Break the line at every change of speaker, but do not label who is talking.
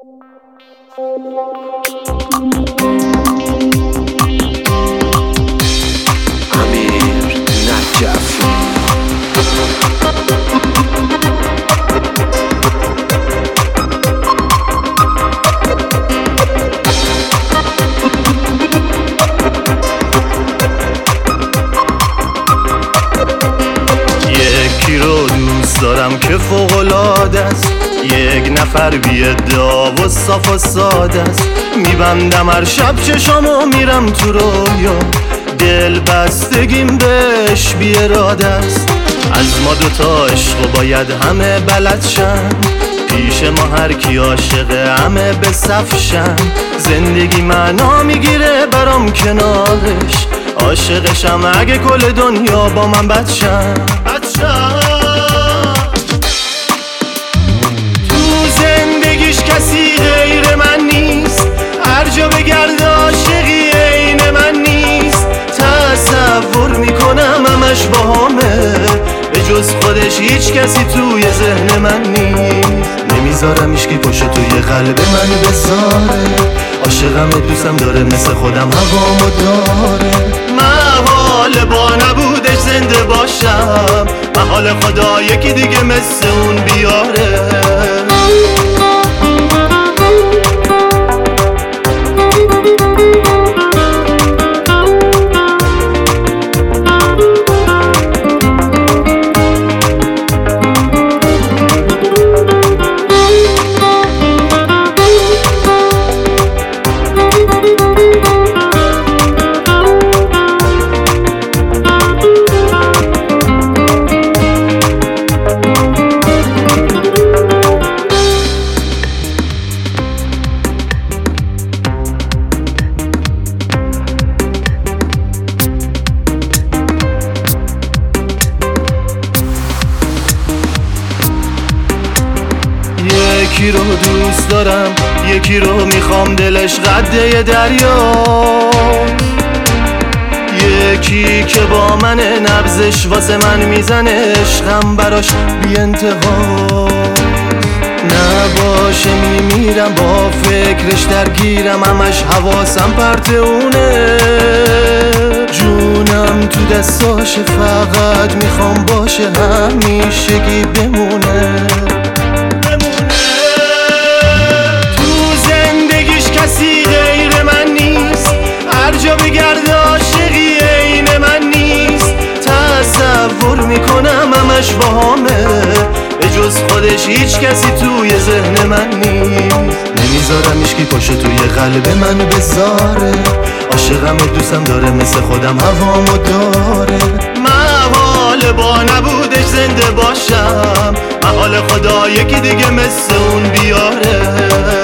یکی رو دوست دارم که فوق‌العاده است، یک نفر بی ادعا و صاف و ساده است. میبندم هر شب چشامو میرم تو رویا، دل بستگیم بهش بی اراده است. از ما دوتا عشق باید همه بلد شن، پیش ما هر کی عاشقه همه به صف شن. زندگی معنا میگیره برام کنارش، عاشقشم اگه کل دنیا با من بد شن. تو زندگیش کسی غیر من نیست، هر جا بگرد عاشقی عین من نیست. تصور میکنم همش باهامه، به جز خودش هیچ کسی توی ذهن من نیست. نمیذارم هیچکی پشت توی قلب من بذاره، عاشقم دوستم داره مثل خودم هوامو داره. محال با نبودش زنده باشم، محال خدا یکی دیگه مثل اون بیاره. یکی رو دوست دارم، یکی رو میخوام دلش قده دریا، یکی که با منه نبضش واسه من میزنه، عشقم براش بی انتها. نباشه میمیرم با فکرش درگیرم، همش حواسم پرت اونه. جونم تو دستاشه، فقط میخوام باشه همیشگی بمونه. کسی غیر من نیست، هر جا بگرد عاشقی عین من نیست. تصور میکنم همش باهامه، به جز خودش هیچ کسی توی ذهن من نیست. نمیذارم هیچکی پشت توی قلب من بذاره، عاشقم دوستم داره مثل خودم هوامو داره. محال با نبودش زنده باشم، محال خدا یکی دیگه مثل اون بیاره.